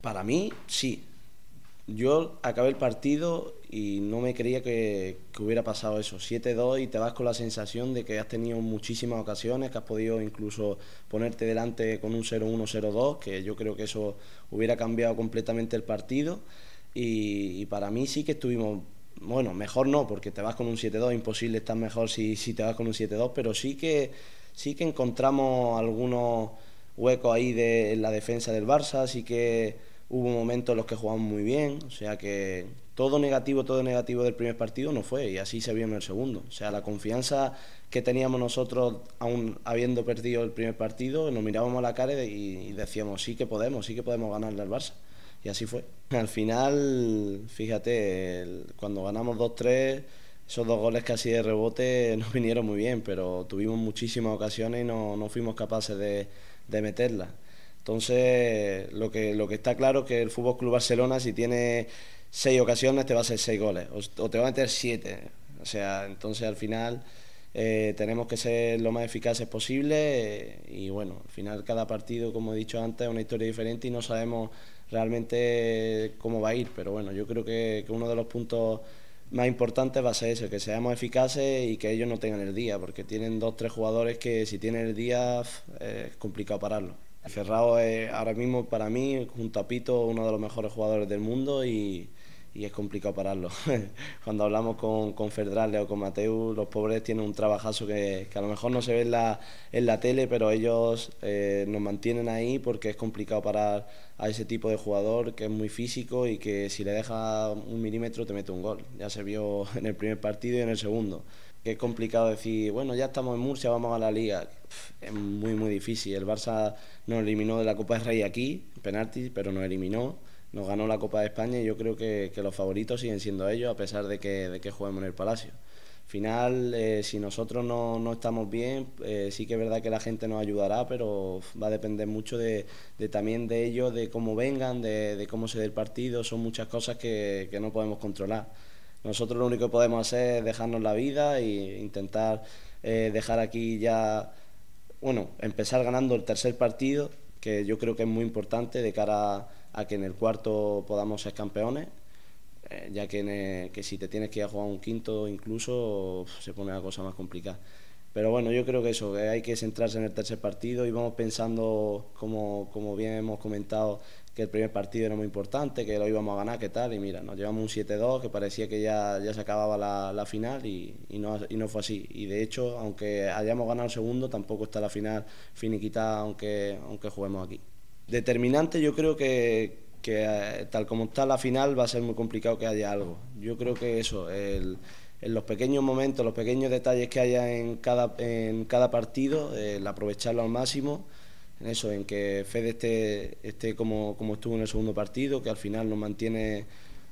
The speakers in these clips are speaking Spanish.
Para mí, sí. Yo acabé el partido y no me creía que hubiera pasado eso. 7-2 y te vas con la sensación de que has tenido muchísimas ocasiones, que has podido incluso ponerte delante con un 0-1, 0-2, que yo creo que eso hubiera cambiado completamente el partido. Y para mí sí que estuvimos, bueno, mejor no, porque te vas con un 7-2, imposible estar mejor si te vas con un 7-2, pero sí que encontramos algunos huecos ahí en la defensa del Barça, sí que hubo momentos en los que jugamos muy bien, o sea que todo negativo del primer partido no fue, y así se vio en el segundo. O sea, la confianza que teníamos nosotros, aún habiendo perdido el primer partido, nos mirábamos a la cara y decíamos, sí que podemos ganarle al Barça. Y así fue. Al final, fíjate, cuando ganamos 2-3, esos dos goles casi de rebote nos vinieron muy bien, pero tuvimos muchísimas ocasiones y no fuimos capaces de meterlas. Entonces, lo que está claro es que el Fútbol Club Barcelona, si tiene 6 ocasiones, te va a hacer 6 goles, o te va a meter 7. O sea, entonces al final tenemos que ser lo más eficaces posible, y bueno, al final cada partido, como he dicho antes, es una historia diferente y no sabemos realmente cómo va a ir, pero bueno, yo creo que uno de los puntos más importantes va a ser ese, que seamos eficaces y que ellos no tengan el día, porque tienen dos, tres jugadores que si tienen el día es complicado pararlo. Ferrao es ahora mismo para mí, junto a Pito, uno de los mejores jugadores del mundo y es complicado pararlo. Cuando hablamos con Ferdrale o con Mateu, los pobres tienen un trabajazo que a lo mejor no se ve en la tele, pero ellos nos mantienen ahí porque es complicado parar a ese tipo de jugador que es muy físico y que si le deja un milímetro te mete un gol. Ya se vio en el primer partido y en el segundo. Que es complicado decir, bueno, ya estamos en Murcia, vamos a la Liga. Es muy, muy difícil. El Barça nos eliminó de la Copa del Rey aquí, penalti, pero nos eliminó. Nos ganó la Copa de España y yo creo que los favoritos siguen siendo ellos, a pesar de que juguemos en el Palacio. Al final, si nosotros no estamos bien, sí que es verdad que la gente nos ayudará, pero va a depender mucho también de ellos, de cómo vengan, de cómo se dé el partido. Son muchas cosas que no podemos controlar. Nosotros lo único que podemos hacer es dejarnos la vida e intentar dejar aquí ya, bueno, empezar ganando el tercer partido, que yo creo que es muy importante de cara a que en el cuarto podamos ser campeones, ya que si te tienes que ir a jugar un quinto incluso se pone la cosa más complicada. Pero bueno, yo creo que eso, que hay que centrarse en el tercer partido y vamos pensando, como bien hemos comentado, que el primer partido era muy importante, que lo íbamos a ganar, que tal, y mira, nos llevamos un 7-2, que parecía que ya se acababa la final y no fue así. Y de hecho, aunque hayamos ganado el segundo, tampoco está la final finiquitada aunque juguemos aquí. Determinante, yo creo que tal como está la final va a ser muy complicado que haya algo. Yo creo que eso, en los pequeños momentos, los pequeños detalles que haya en cada partido, el aprovecharlo al máximo, en eso, en que Fede esté como estuvo en el segundo partido, que al final nos mantiene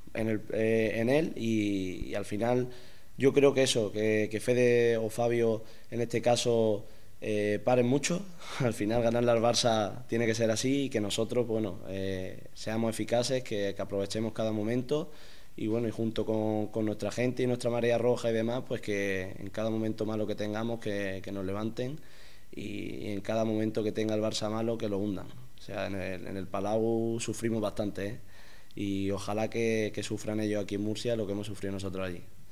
en él y al final yo creo que eso, que Fede o Fabio en este caso paren mucho. Al final ganarle al Barça tiene que ser así y que nosotros, bueno, seamos eficaces, que aprovechemos cada momento y bueno, y junto con nuestra gente y nuestra marea roja y demás, pues que en cada momento malo que tengamos que nos levanten y en cada momento que tenga el Barça malo que lo hundan. O sea, en el Palau sufrimos bastante, y ojalá que sufran ellos aquí en Murcia lo que hemos sufrido nosotros allí.